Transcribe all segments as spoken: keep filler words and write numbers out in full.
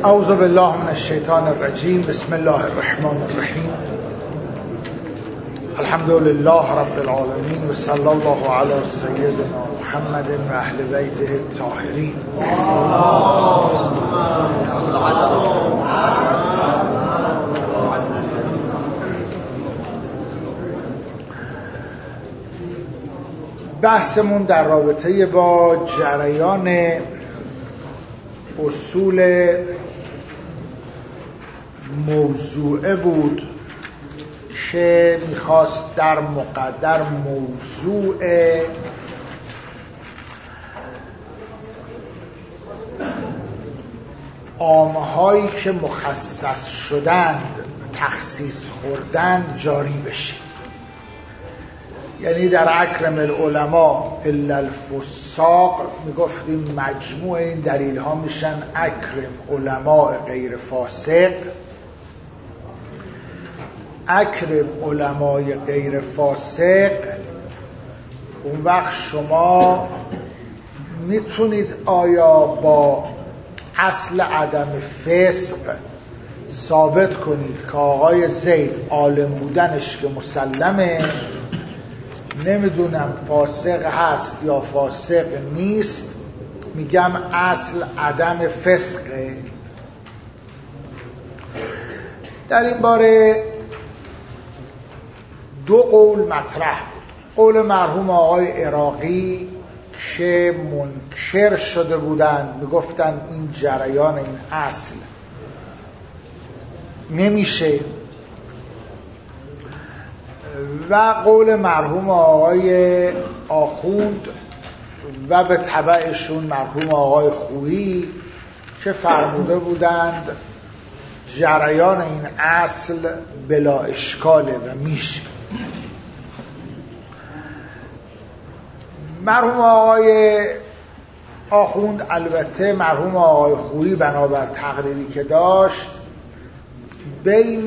اعوذ بالله من الشیطان الرجیم. بسم الله الرحمن الرحیم. الحمد لله رب العالمین و صلی الله علی سیدنا محمد و اهل بیته الطاهرین. بحثمون در رابطه با جریان اصول موضوعه بود که میخواست در مقدر موضوع عامهایی که مخصص شدند تخصیص خوردند جاری بشه. یعنی در اکرم العلماء الا الفساق میگفتیم مجموع این دلیل ها میشن اکرم علماء غیر فاسق. اکرم علمای غیر فاسق، اون وقت شما میتونید آیا با اصل عدم فسق ثابت کنید که آقای زید عالم بودنش که مسلمه، نمیدونم فاسق هست یا فاسق نیست، میگم اصل عدم فسقه. در این باره دو قول مطرح بود. قول مرحوم آقای عراقی که منکر شده بودند، میگفتن این جریان این اصل نمیشه، و قول مرحوم آقای آخوند و به تبعشون مرحوم آقای خویی که فرموده بودند جریان این اصل بلا اشکاله و میشه. مرحوم آقای آخوند البته مرحوم آقای خویی بنابر تقریری که داشت بین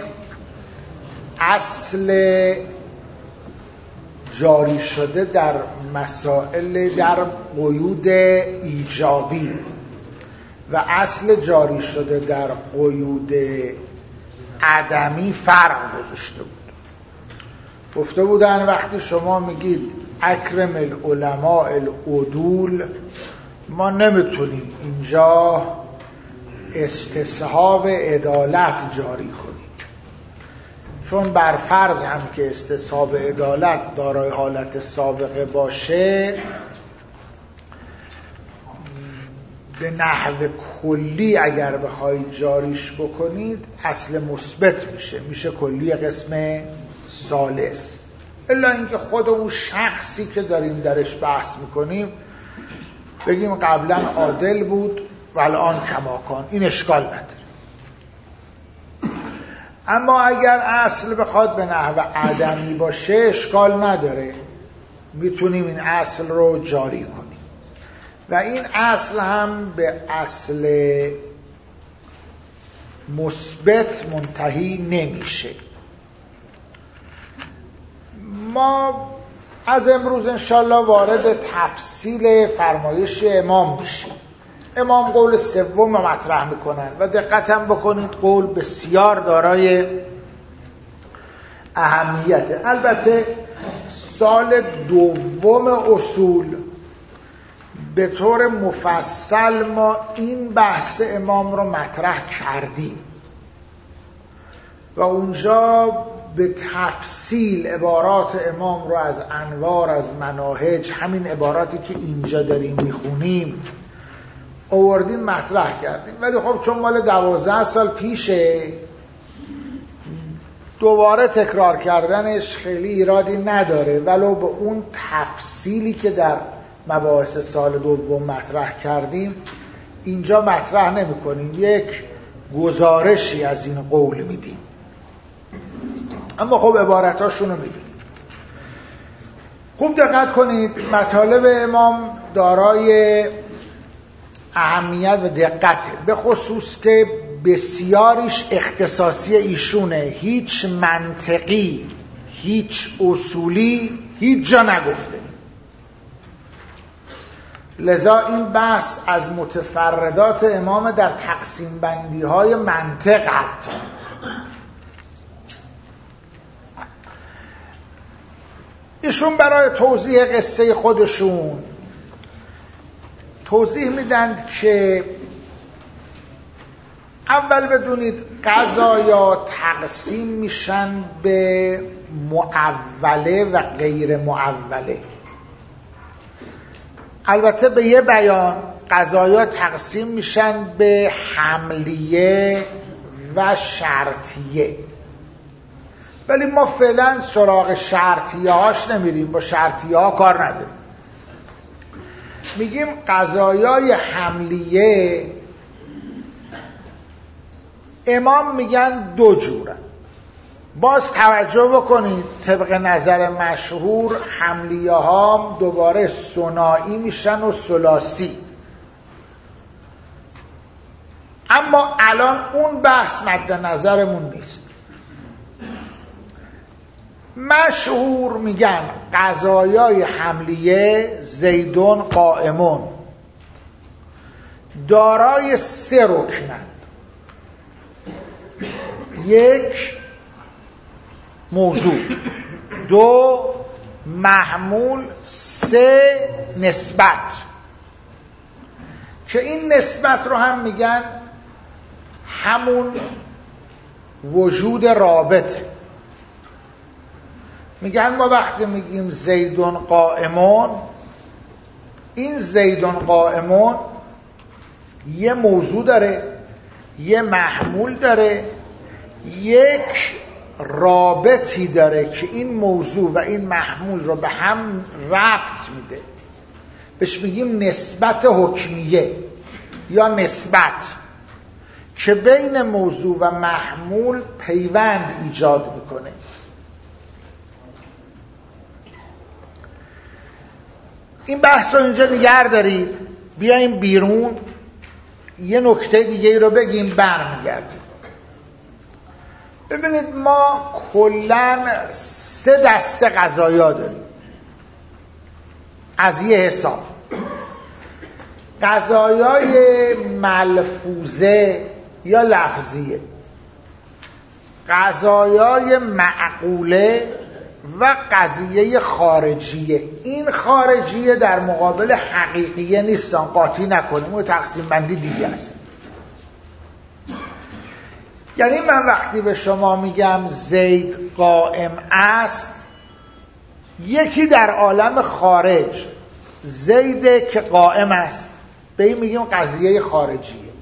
اصل جاری شده در مسائل در قیود ایجابی و اصل جاری شده در قیود عدمی فرق گذاشته بود. گفته بودن وقتی شما میگید اکرم العلماء العدول، ما نمیتونیم اینجا استصحاب عدالت جاری کنیم، چون بر فرض هم که استصحاب عدالت دارای حالت سابقه باشه به نحو کلی اگر بخواید جاریش بکنید اصل مثبت میشه، میشه کلی قسم ثالث. الا اینکه خود اون شخصی که داریم درش بحث میکنیم بگیم قبلا عادل بود و الان کماکان، این اشکال نداره. اما اگر اصل بخواد به نحو عدمی باشه اشکال نداره، میتونیم این اصل رو جاری کنیم و این اصل هم به اصل مثبت منتهی نمیشه. ما از امروز انشالله وارد تفصیل فرمایش امام میشیم. امام قول سوم مطرح میکنن و دقتم بکنید قول بسیار دارای اهمیته. البته سال دوم اصول به طور مفصل ما این بحث امام رو مطرح کردیم و اونجا به تفصیل عبارات امام رو از انوار، از مناهج، همین عباراتی که اینجا داریم میخونیم آوردیم مطرح کردیم. ولی خب چون مال دوازده سال پیشه دوباره تکرار کردنش خیلی ایرادی نداره، ولو به اون تفصیلی که در مباحث سال دوم مطرح کردیم اینجا مطرح نمی کنیم، یک گزارشی از این قول میدیم، اما خب عبارتاشون رو میدیم. خوب دقت کنید، مطالب امام دارای اهمیت و دقته، به خصوص که بسیاریش اختصاصی ایشونه، هیچ منطقی هیچ اصولی هیچ جا نگفته. لذا این بحث از متفردات امام در تقسیم بندی های منطق حتی. ایشون برای توضیح قصه خودشون توضیح میدن که اول بدونید قضایا تقسیم میشن به معوله و غیر معوله. البته به یه بیان قضایا تقسیم میشن به حملیه و شرطیه، ولی ما فعلا سراغ شرطیه هاش نمیریم، با شرطیه ها کار نداریم. میگیم قضایای حملیه امام میگن دو جورن. باز توجه بکنید طبق نظر مشهور حملیه ها دوباره ثنایی میشن و ثلاثی، اما الان اون بحث مد نظرمون نیست. مشهور میگن قضایای حملیه زیدون قائمون دارای سه رکنند: یک موضوع، دو محمول، سه نسبت، که این نسبت رو هم میگن همون وجود رابطه. میگن ما وقتی میگیم زیدون قائمون، این زیدون قائمون یه موضوع داره، یه محمول داره، یک رابطی داره که این موضوع و این محمول رو به هم ربط میده. بهش میگیم نسبت حکمیه یا نسبت، که بین موضوع و محمول پیوند ایجاد میکنه. این بحث رو اینجا نگه دارید، بیایم بیرون یه نکته دیگه ای رو بگیم برمیگردیم. ببینید ما کلاً سه دسته قضایا داریم از یه حساب: قضایای ملفوظه یا لفظیه، قضایای معقوله و قضیه خارجیه. این خارجیه در مقابل حقیقیه نیستن، قاطی نکنیم، اون تقسیم بندی دیگه است. یعنی من وقتی به شما میگم زید قائم است، یکی در عالم خارج زیده که قائم است، به این میگیم قضیه خارجیه.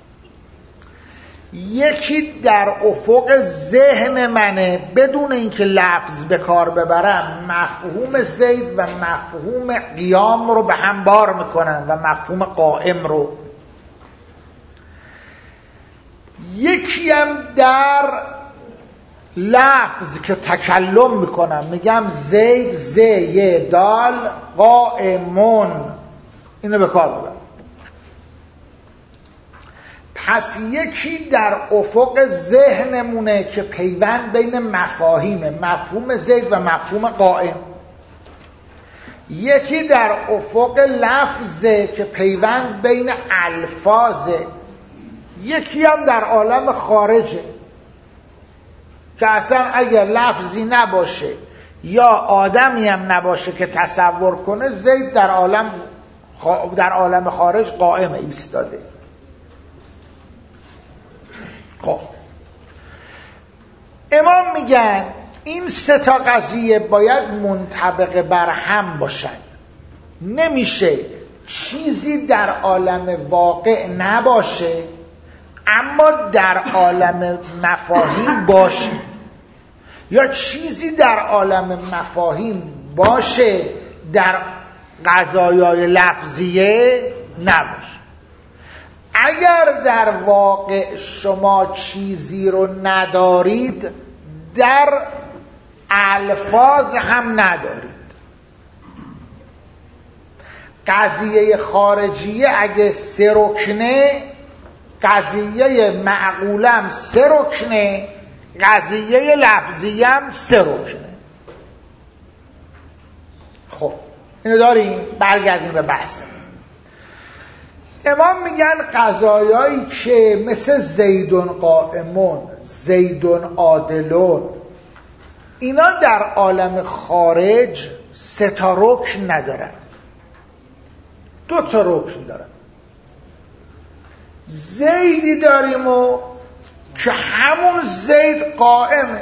یکی در افق ذهن منه، بدون اینکه لفظ به کار ببرم مفهوم زید و مفهوم قیام رو به هم بار میکنن و مفهوم قائم رو. یکی هم در لفظ که تکلم میکنم، میگم زید ز ی دال قائمون، اینو به کار ببرم. پس یکی در افق ذهنمونه که پیوند بین مفاهیمه، مفهوم زید و مفهوم قائم. یکی در افق لفظه که پیوند بین الفاظه. یکی هم در عالم خارجه که اصلا اگر لفظی نباشه یا آدمی هم نباشه که تصور کنه، زید در عالم در عالم خارج قائم ایستاده. خب امام میگن این سه تا قضیه باید منطبق بر هم باشن. نمیشه چیزی در عالم واقع نباشه اما در عالم مفاهیم باشه، یا چیزی در عالم مفاهیم باشه در قضایای لفظیه نباشه. اگر در واقع شما چیزی رو ندارید، در الفاظ هم ندارید. قضیه خارجیه اگه سه رکنه، قضیه معقولم سه رکنه، قضیه لفظیم سه رکنه. خب اینو داریم، برگردیم به بحث. امام میگن قضایایی که مثل زیدون قائمون، زیدون عادلون، اینا در عالم خارج سه تا رکن ندارن، دو تا رکن دارن. زیدی داریم و که همون زید قائمه،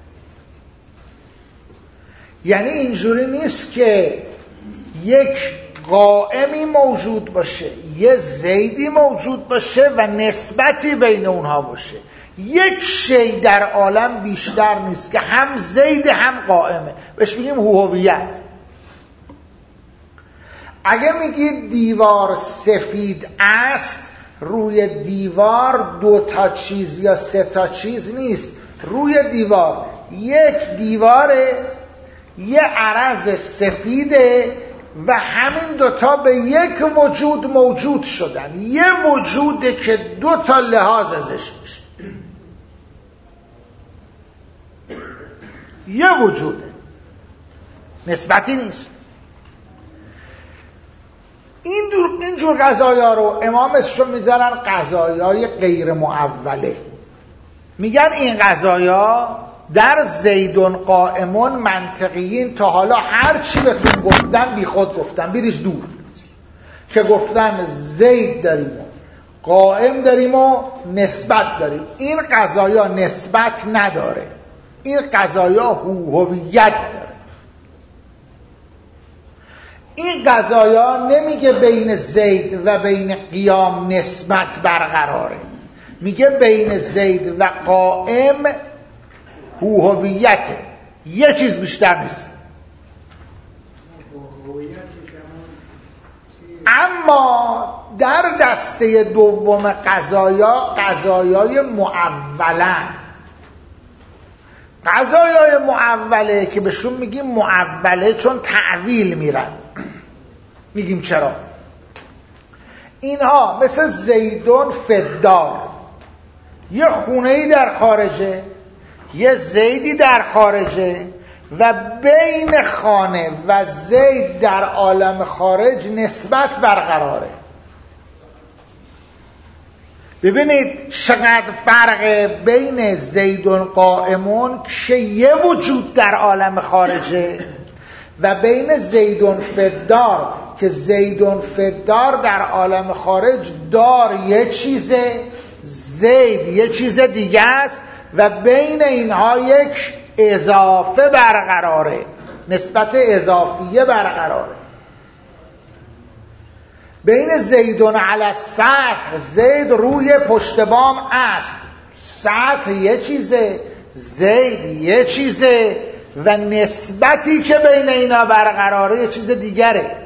یعنی اینجوری نیست که یک قائمی موجود باشه، یه زیدی موجود باشه و نسبتی بین اونها باشه. یک شی در عالم بیشتر نیست که هم زید هم قائمه، بهش میگیم هویت. اگه میگید دیوار سفید است، روی دیوار دو تا چیز یا سه تا چیز نیست، روی دیوار یک دیواره، یه عرض سفیده و همین دوتا به یک وجود موجود شدن. یه وجوده که دو تا لحاظ ازش میشه، یه وجوده، نسبتی نیست. این اینجور قضایا رو امام اسمشو میذارن قضایای غیر معوله. میگن این قضایا در زیدون قائمون منطقیین تا حالا هر چی بهتون گفتن بی خود گفتن، بریز دور، که گفتن زید داریم و قائم داریم و نسبت داریم. این قضایا نسبت نداره، این قضایا هویت داره. این قضایا نمیگه بین زید و بین قیام نسبت برقراره، میگه بین زید و قائم هویته، یه چیز بیشتر نیست. اما در دسته دوم قضایا، قضایای معولن، قضایای معوله که بهشون میگیم معوله چون تعویل میرن. میگیم چرا؟ اینها مثل زیدون فدار، یه خونه‌ای در خارجه، یه زیدی در خارجه و بین خانه و زید در عالم خارج نسبت برقراره. ببینید چقدر فرق بین زیدون قائمون که یه وجود در عالم خارجه و بین زیدون فدار که زیدون فدار در عالم خارج دار یه چیزه، زید یه چیز دیگه است و بین اینها یک اضافه برقراره، نسبت اضافیه برقراره. بین زیدون علی سطح، زید روی پشت بام است، سطح یه چیزه، زید یه چیزه و نسبتی که بین اینا برقراره یه چیز دیگره.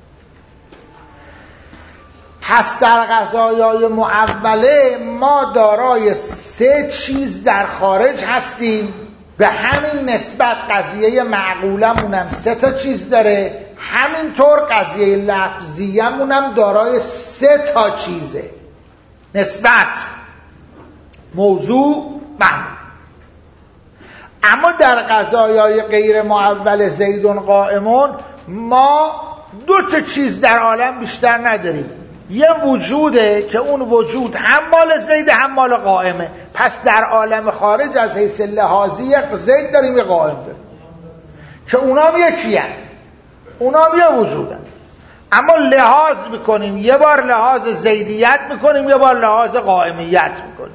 پس در قضایای معوله ما دارای سه چیز در خارج هستیم، به همین نسبت قضیه معقولمونم سه تا چیز داره، همینطور قضیه لفظیمونم دارای سه تا چیزه، نسبت، موضوع، محمول. اما در قضایای غیر معول زیدون قائمون ما دو تا چیز در عالم بیشتر نداریم، یه وجوده که اون وجود هم مال زید هم مال قائمه. پس در عالم خارج از حیث لحاظی یک زید داریم یک قائم داریم که اونام یکی هست، اونام یه وجودن، اما لحاظ میکنیم، یه بار لحاظ زیدیت میکنیم، یه بار لحاظ قائمیت میکنیم.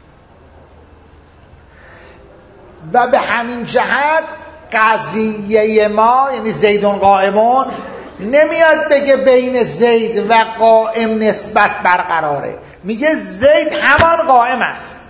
و به همین جهت قضیه ما یعنی زیدون قائمون نمیاد بگه بین زید و قائم نسبت برقراره، میگه زید همان قائم است.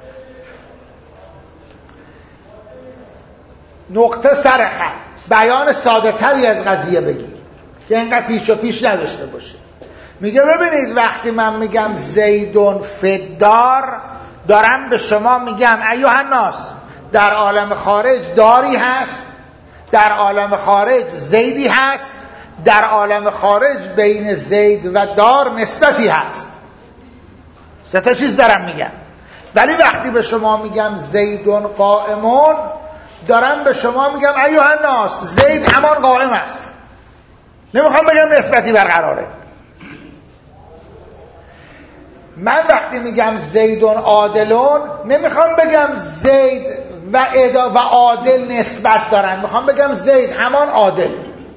نقطه سر خط، بیان ساده تری از قضیه بگیر که اینقدر پیچ و پیچ نداشته باشه. میگه ببینید وقتی من میگم زیدون فدار، دارم به شما میگم ایها الناس در عالم خارج داری هست، در عالم خارج زیدی هست، در عالم خارج بین زید و دار نسبتی هست. سه تا چیز دارم میگم. ولی وقتی به شما میگم زیدون قائمون، دارم به شما میگم ایها الناس زید همان قائم است، نمیخوام بگم نسبتی برقراره. من وقتی میگم زیدون عادلون نمیخوام بگم زید و ادا و عادل نسبت دارن، میخوام بگم زید همان عادل.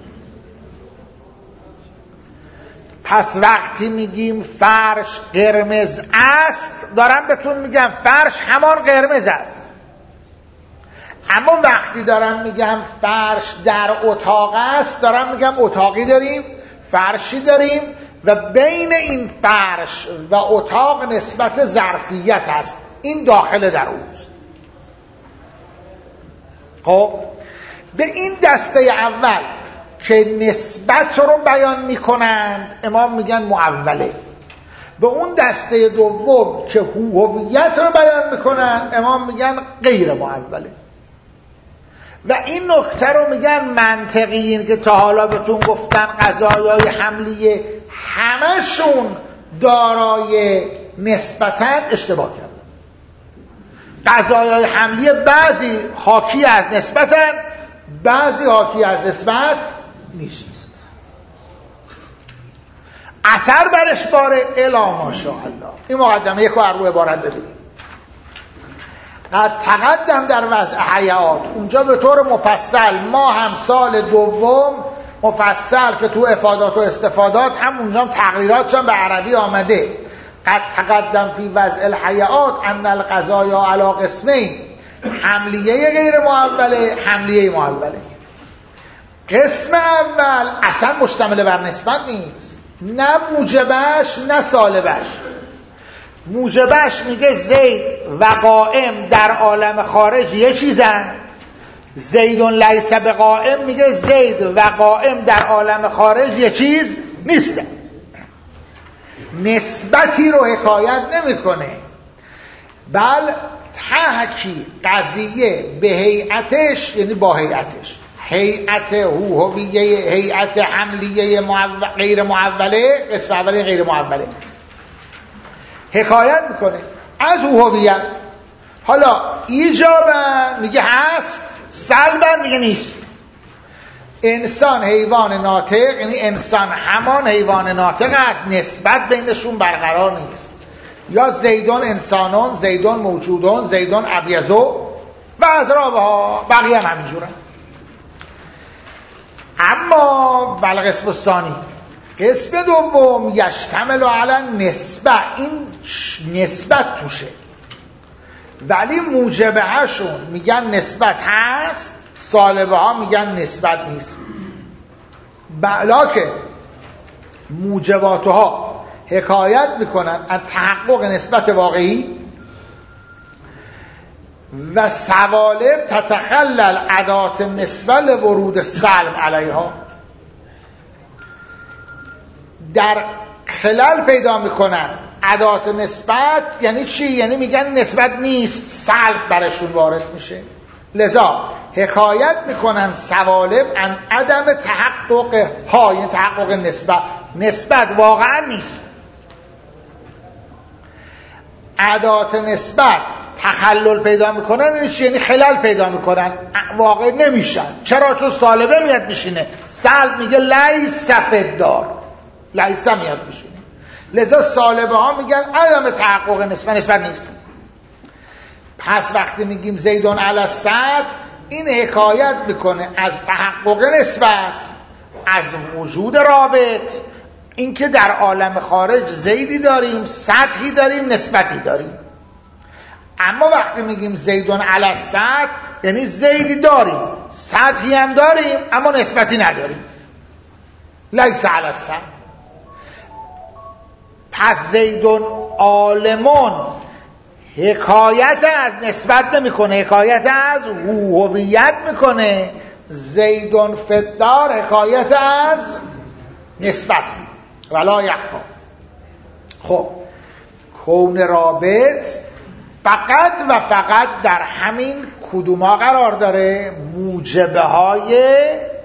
پس وقتی میگیم فرش قرمز است دارم بهتون میگم فرش همان قرمز است. اما وقتی دارم میگم فرش در اتاق است دارم میگم اتاقی داریم، فرشی داریم و بین این فرش و اتاق نسبت ظرفیت است، این داخل در اوست. خب به این دسته اول که نسبت رو بیان میکنند امام میگن معوله، به اون دسته دوم که هویت رو بیان میکنند امام میگن غیر معوله. و این نکته رو میگن منطقیین که تا حالا بهتون گفتن قضایای حملیه همشون دارای نسبتن اشتباه کردن. قضایای حملیه بعضی حاکی از نسبتن، بعضی حاکی از نسبت نیست. اثر برش باره الا ماشاءالله. این مقدمه یک رو روی عبارت ببینید. قد تقدم در وضع حیات، اونجا به طور مفصل ما هم سال دوم مفصل که تو افادات و استفادات هم اونجا هم تقریراتش هم به عربی آمده. قد تقدم فی وضع الحیات ان القضایا علی قسمین، حملیه غیر معوله، حملیه معوله. قسم اول اصلا مشتمل بر نسبت نیست، نه موجبش نه سالبش. موجبش میگه زید و قائم در عالم خارج یه چیزن، زیدون لیس بقائم میگه زید و قائم در عالم خارج یه چیز نیستن. نسبتی رو حکایت نمیکنه، بل تحکی قضیه به هیئتش، یعنی با هیئتش، هیئت هویه، هیئت حملیه معو... غیر معوله، قسم اولی غیر معوله حکایت میکنه از هویت. حالا ایجابا میگه هست، سلبا میگه نیست. انسان حیوان ناطق، یعنی انسان همان حیوان ناطق است، نسبت بینشون برقرار نیست. یا زیدون انسانون، زیدون موجودون، زیدون ابیزو و از رابها بقیه هم همینجورن. اما بلقسم الثانی، قسم دوم یشتمل علی نسبه، این نسبت توشه، ولی موجبه هاشون میگن نسبت هست، سالبه ها میگن نسبت نیست. بلا که موجباتها حکایت میکنن از تحقق نسبت واقعی و سوالب تتخلل ادات نسبه لورود سلم علیها، در خلال پیدا میکنن ادات نسبت. یعنی چی؟ یعنی میگن نسبت نیست، سلب برشون وارد میشه. لذا حکایت میکنن سوالب ان عدم تحقق ها، یعنی تحقق نسبت، نسبت واقعا نیست. ادات نسبت تخلل پیدا میکنن، یعنی چی؟ یعنی خلال پیدا میکنن، واقع نمیشن. چرا؟ چون سالبه میاد میشینه، سلب میگه لیس فدار، لیس میاد میشینه. لذا سالبه ها میگن عدم تحقق نسبت، نسبت نیست. پس وقتی میگیم زیدون علی السطح، این حکایت میکنه از تحقق نسبت، از وجود رابط، اینکه در عالم خارج زیدی داریم، سطحی داریم، نسبتی داریم. اما وقتی میگیم زیدون علی السطح یعنی زیدی داریم، سطحی هم داریم، اما نسبتی نداریم. لیس علی السطح. پس زیدون عالمون حکایت از نسبت نمیکنه، حکایت از هویت میکنه. زیدون فدار حکایت از نسبت ولا یخفا. خب کون رابط فقط و فقط در همین کدوما قرار داره؟ موجبه های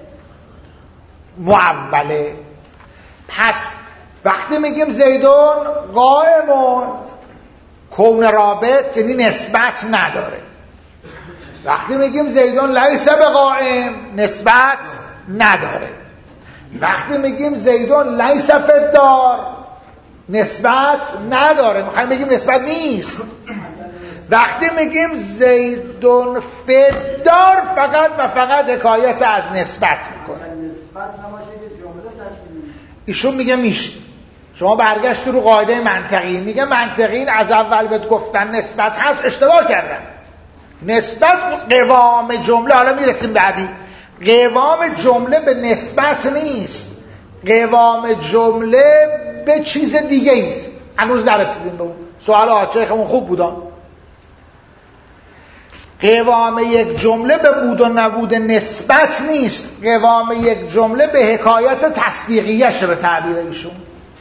معوله. پس وقتی میگیم زیدون قائمون، کون رابط یعنی نسبت نداره. وقتی میگیم زیدون لیس بقائم، نسبت نداره. وقتی میگیم زیدون لیس فدار، نسبت نداره، میخوایم بگیم نسبت نیست. وقتی میگیم زیدون فدار فقط و فقط حکایت از نسبت میکنه. ایشون میگه میشه. شما برگشت رو قاعده منطقی، میگه منطقین از اول بهت گفتن نسبت هست، اشتباه کردن. نسبت قوام جمله، حالا میرسیم بعدی، قوام جمله به نسبت نیست، قوام جمله به چیز دیگه است. هنوز نرسیدیم به اون. سوال آچه‌مون خوب بودم. قوام یک جمله به بود و نبود نسبت نیست، قوام یک جمله به حکایت تصدیقیشه به تعبیر ایشون.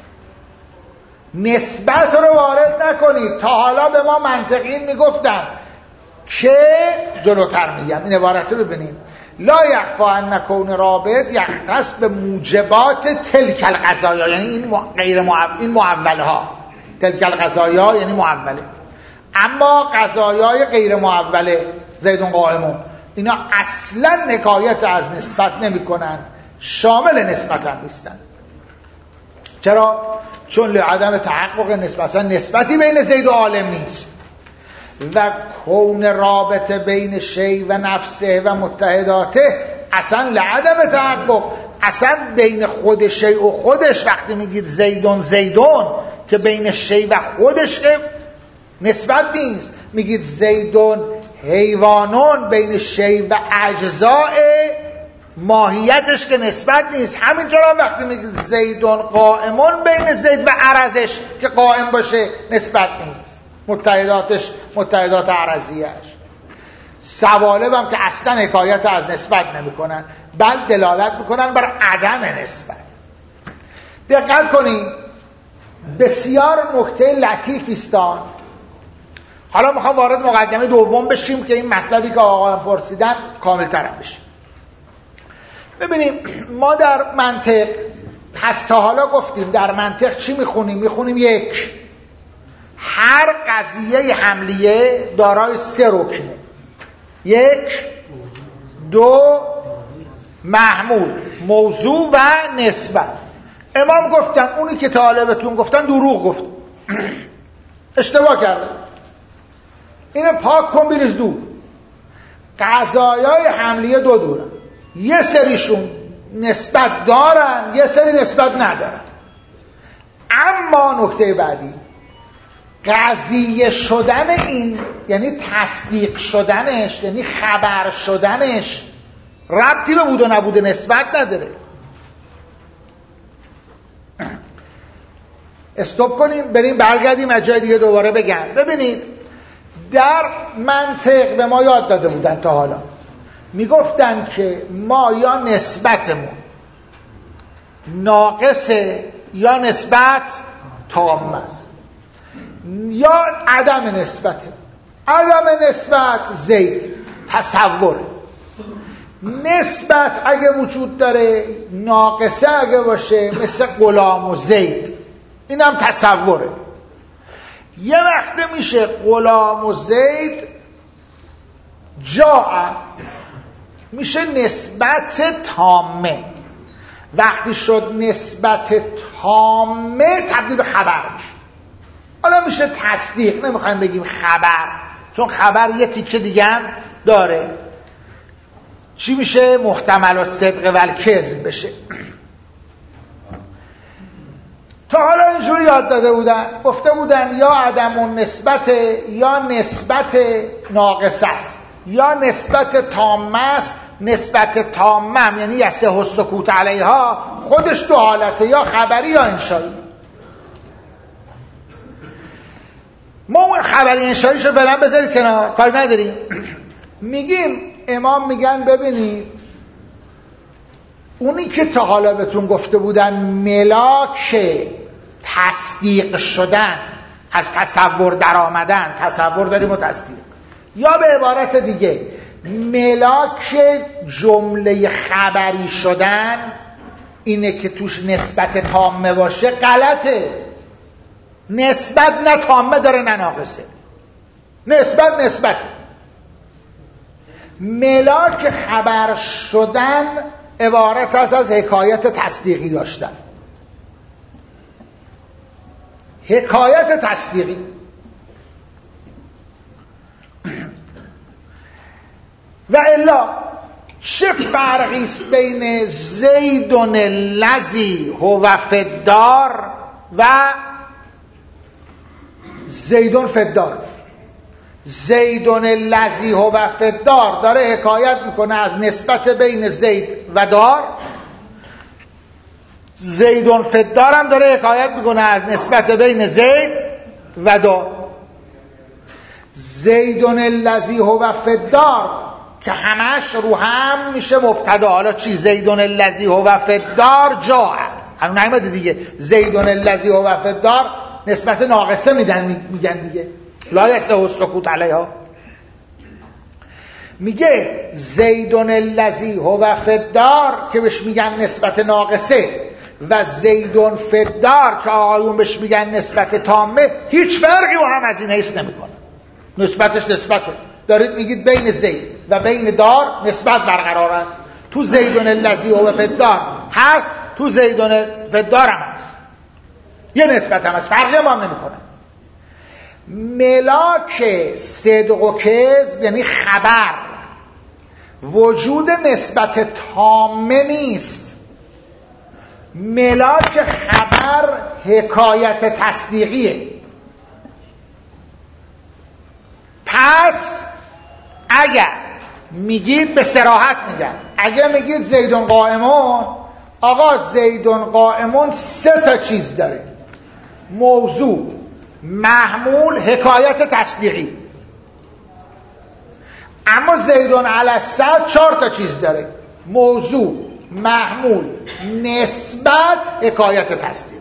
نسبت رو وارد نکنید. تا حالا به ما منطقین میگفتن که، جلوتر میگم این عبارت رو ببینیم، لا یخفا ان کون رابط یختص به موجبات تلک القضایا، یعنی این غیر معول، این معوله ها، تلک القضایا یعنی معوله، اما قضایای غیر معوله زیدون قائمون اینا اصلا حکایت از نسبت نمی کنن، شامل نسبت هم نیستن. چرا؟ چون لعدم تحقق نسبت، اصلا نسبتی بین زید و عالم نیست. و کون رابطه بین شی و نفسه و متحداته اصلا لعدم تحقق، اصلا بین خود شی و خودش وقتی میگید زیدون زیدون که بین شی و خودش نسبت نیست. میگید زیدون حیوانون بین شی و اجزاء ماهیتش که نسبت نیست. همینطور هم وقتی میگید زیدون قائمون بین زید و عرضش که قائم باشه نسبت نیست، متحداتش متحدات عرضیش. سوالب هم که اصلا حکایت از نسبت نمی کنن، بل دلالت میکنن بر عدم نسبت. دقت کنید، بسیار نکته لطیفی استان. حالا میخوام وارد مقدمه دوم بشیم که این مطلبی که آقایان پرسیدن کامل ترم بشه. ببینیم ما در منطق پس تا حالا گفتیم در منطق چی میخونیم؟ میخونیم یک، هر قضیه حملیه دارای سه رکنه، یک، دو، محمول، موضوع و نسبت. امام گفتن اونی که طالبتون گفتن دروغ گفت، اشتباه کردن، اینو پاک کن بریز دور. قضایای حملیه دو دورن، یه سریشون نسبت دارن، یه سری نسبت ندارن. اما نکته بعدی، قضیه شدن این یعنی تصدیق شدنش، یعنی خبر شدنش ربطی به بود و نبود نسبت نداره. استوب کنیم بریم برگردیم از جای دیگه دوباره بگم. ببینید در منطق به ما یاد داده بودن تا حالا، میگفتن که ما یا نسبتمون ناقصه یا نسبت تام است، یا عدم نسبته. عدم نسبت زید تصوره، نسبت اگه وجود داره ناقصه اگه باشه مثل غلام و زید، اینم تصوره. یه وقت میشه غلام و زید جا میشه نسبت تامه، وقتی شد نسبت تامه تبدیل به خبر میشه. حالا میشه تصدیق، نمیخوایم بگیم خبر چون خبر یه تیکه دیگه هم داره. چی میشه؟ محتمل الصدق و الکذب بشه. تا حالا اینجوری یاد داده بودن، گفته بودن یا عدم النسبت یا نسبت ناقص است، یا نسبت تامه است. نسبت تامه یعنی یصح السکوت علیها، خودش دو حالته، یا خبری یا انشایی. ما اون خبری انشاییش رو فعلا بذارید کنار، کاری نداریم. میگیم امام میگن ببینید اونی که تا حالا بهتون گفته بودن ملاک تصدیق شدن، از تصور در آمدن، تصور داریم و تصدیق، یا به عبارت دیگه ملاک جمله خبری شدن اینه که توش نسبت تامه باشه، غلطه. نسبت نه تامه داره نه ناقصه، نسبت نسبته. ملاک خبر شدن عبارت است از حکایت تصدیقی داشتن. حکایت تصدیقی. و الا چه فرقی است بین زیدون الذی هو فی الدار و زیدون فی الدار؟ زیدون الذی هو فی الدار داره حکایت میکنه از نسبت بین زید و دار، زیدون فی الدار هم داره حکایت میکنه از نسبت بین زید و دار. زیدون الذی هو فی الدار که همش رو هم میشه مبتدا. حالا چی؟ زیدون الذی هو فی الدار جاء، الان نمیاد دیگه. زیدون الذی هو فی الدار نسبت ناقصه میدن، میگن دیگه لا یصح السکوت علیها. میگه زیدون الذی هو فی الدار که بهش میگن نسبت ناقصه و زیدون فی الدار که آقایون بهش میگن نسبت تامه، هیچ فرقی با هم از این حیث نمیکنه. نسبتش نسبته. دارید میگید بین زید و بین دار نسبت برقرار است. تو زیدون الذی هو فی الدار هست، تو زیدون فی الدار هم هست، یه نسبت هم هست، فرقی هم, هم نمیکنه. ملاک صدق و کذب یعنی خبر وجود نسبت تامه نیست. ملاک خبر حکایت تصدیقیه. پس اگر میگید، به صراحت میگن، اگر میگید زیدون قائمون، آقا زیدون قائمون سه تا چیز داره: موضوع، محمول، حکایت تصدیقی. اما زیدون علی الصد چهار تا چیز داره: موضوع، محمول، نسبت، حکایت تصدیقی.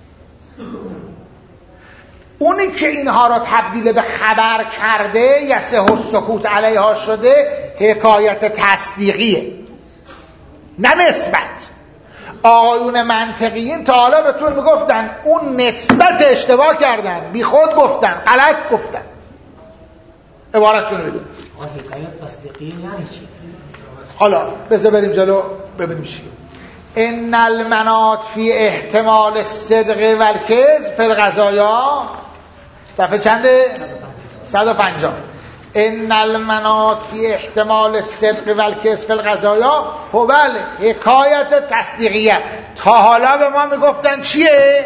اونی که اینها را تبدیل به خبر کرده، یصح السکوت علیها شده، حکایت تصدیقیه، نه نسبت. آقایون منطقیین تا حالا بهتون میگفتن اون نسبت اشتباه کردن، بی خود گفتن، غلط گفتن. عبارتشون بدون حکایت تصدیقی یعنی چی؟ حالا بذار بریم جلو ببینیم چی. ان المناط فی احتمال الصدق و الکذب فی القضایا، صفحه چنده؟ صد و پنجاه. ان المناط فی احتمال الصدق و الکذب فی القضایا هو حکایت تصدیقیه. تا حالا به ما میگفتن چیه؟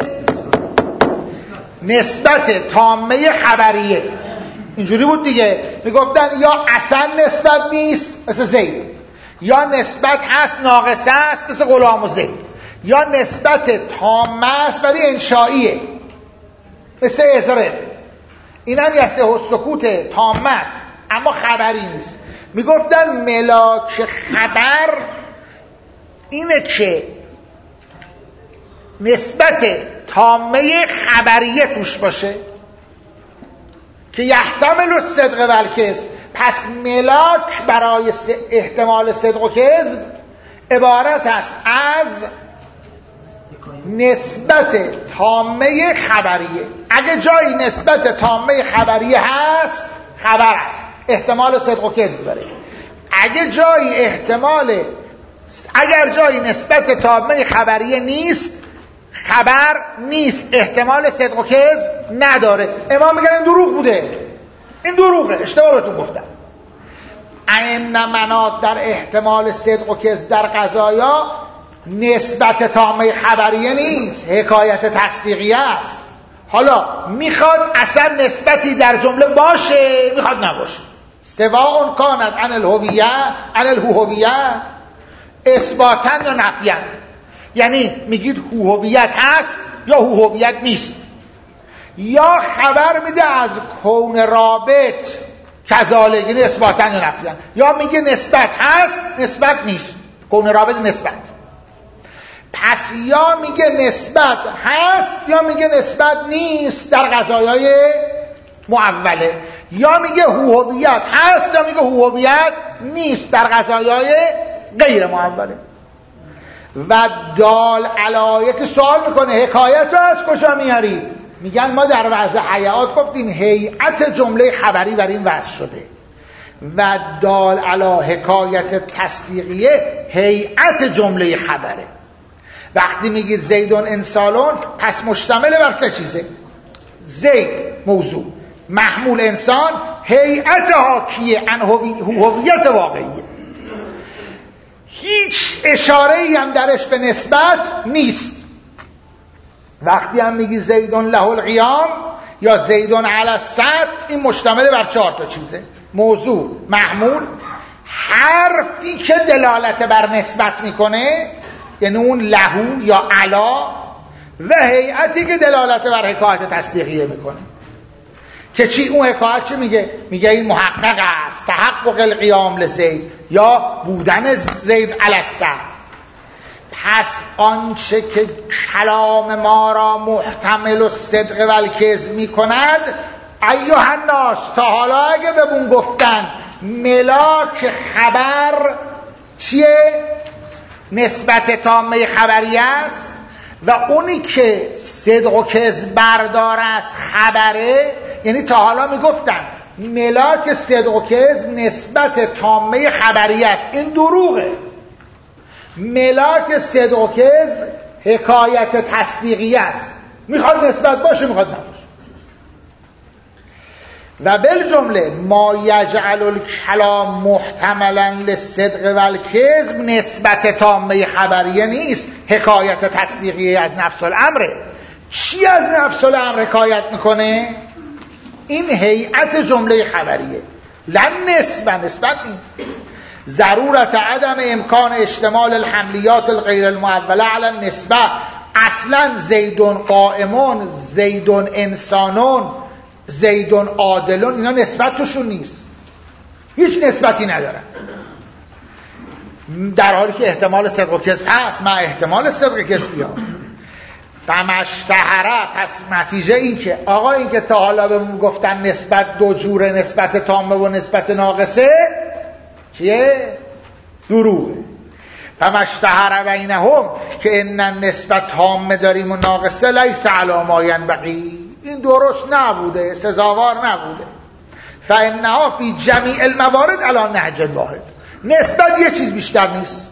نسبت تامه خبریه. اینجوری بود دیگه، میگفتن یا اصلا نسبت نیست مثل زید، یا نسبت هست ناقصه است مثل غلام و زید، یا نسبت تامه است ولی انشائیه مثل ازرق. این هم یصح السکوت تامه است اما خبری نیست. میگفتن ملاک خبر اینه که نسبت تامه خبریه توش باشه که یحتمل الصدق و الکذب. پس ملاک برای احتمال صدق و کذب عبارت است از نسبت تامه خبریه. اگه جایی نسبت تامه خبریه هست، خبر است، احتمال صدق و کذب داره. اگه جایی احتمال اگر جایی نسبت تامه خبریه نیست، خبر نیست، احتمال صدق و کذب نداره. امام میگن این دروغ بوده، این دروغه، اشتباه بهتون گفتم. این مناط در احتمال صدق و کذب در قضایا نسبت تامه خبریه نیست، حکایت تصدیقیه است. حالا میخواد اصلا نسبتی در جمله باشه، میخواد نباشه. سواء کانت عن الهویه عن الهویه اثباتا یا نفیا. یعنی میگید هویت هست یا هویت نیست، یا خبر میده از کون رابط کذالک، یعنی اثباتا یا نفیا، یا میگه نسبت هست نسبت نیست، کون رابط نسبت. پس یا میگه نسبت هست یا میگه نسبت نیست در قضایای معوله، یا میگه هویت هست یا میگه هویت نیست در قضایای غیر معوله. و دال علی، که سوال میکنه حکایت رو از کجا میاری؟ میگن ما در وضع حیات گفتیم هیئت جمله خبری بر این وضع شده و دال علی حکایت تصدیقیه هیئت جمله خبره. وقتی میگید زیدون انسالون، پس مشتمل بر سه چیزه: زید موضوع، محمول انسان، هیئت حاکیه عن هویت واقعیه. هیچ اشاره‌ای هم درش به نسبت نیست. وقتی هم میگی زیدون له القیام یا زیدون علی السطح، این مشتمل بر چهار تا چیزه: موضوع، محمول، حرفی که دلالت بر نسبت میکنه یعنی اون لهو یا علا، و هیئتی که دلالت بر حکایت تصدیقیه میکنه. که چی؟ اون حکایت چی میگه؟ میگه این محقق است، تحقق القیام لزید، یا بودن زید علی السطح. پس آنچه که کلام ما را محتمل و صدق و الکذب میکند، ایها الناس، تا حالا اگه بهمون گفتن ملاک خبر چیه؟ نسبت تامه خبری است، و اونی که صدق و کذب بردار است خبره، یعنی تا حالا میگفتن ملاک صدق و کذب نسبت تامه خبری است، این دروغه. ملاک صدق و کذب حکایت تصدیقی است، میخواد نسبت باشه میخواد نباشه. و بالجمله ما یجعل الکلام محتملا للصدق و الکذب نسبت تامه خبریه نیست، حکایت تصدیقی از نفس الامره. چی از نفس الامر حکایت میکنه؟ این هیئت جمله خبریه، لن نسبت نسبت نیست. ضرورت عدم امکان اشتمال الحملیات الغیر المعوله علی النسبه، اصلا زیدون قائمون، زیدون انسانون، زیدون عادلون، اینا نسبت توشون نیست، هیچ نسبتی ندارن، در حالی که احتمال صدق و کذب هست. من احتمال صدق و کذب بیام فمشتهره. پس نتیجه این که آقا این که تا حالا بهمون گفتن نسبت دو جوره، نسبت تامه و نسبت ناقصه، چیه؟ دروغه. فمشتهره بینهم که ان نسبت تامه داریم و ناقصه لیس علی ما ینبغی، این درست نبوده، سزاوار نبوده. فانها فی جمیع الموارد علی نهج واحد، نسبت یه چیز بیشتر نیست.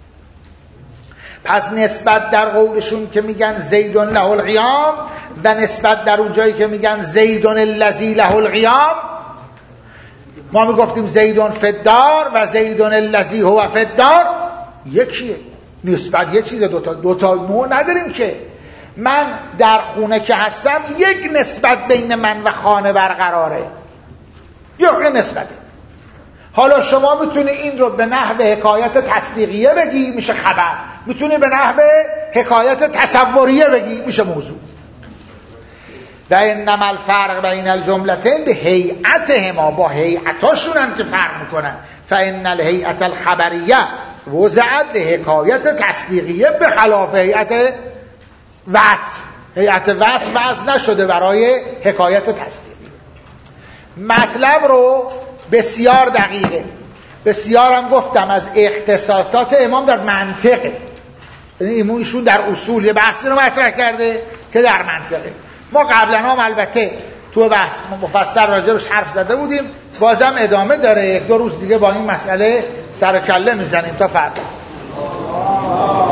پس نسبت در قولشون که میگن زیدون له القیام، و نسبت در اون جایی که میگن زیدون الذی له القیام، ما میگفتیم زیدون فی الدار و زیدون الذی هو فی الدار، یکیه. نسبت یه چیزه، دوتا دوتا نوع نداریم که. من در خونه که هستم یک نسبت بین من و خانه برقراره، یک نسبته. حالا شما میتونی این رو به نحو حکایت تصدیقیه بگی، میشه خبر. میتونی به نحو حکایت تصوریه بگی، میشه موضوع. و انما الفرق بین الجملتین به هیئتهما، با هیئتاشونن که فرق میکنن. فان الهیئت الخبریه وضعت حکایت تصدیقیه به خلاف هیئت وصف. هیئت وصف وضع نشده برای حکایت تصدیقی. مطلب رو بسیار دقیقه، بسیار هم گفتم از اختصاصات امام در منطقه، یعنی ایشون در اصول یه بحثی رو مطرح کرده که در منطقه. ما قبلا هم البته تو بحث مفصل راجبش حرف زده بودیم، بازم ادامه داره. یک دو روز دیگه با این مسئله سر کله میزنیم تا فردا.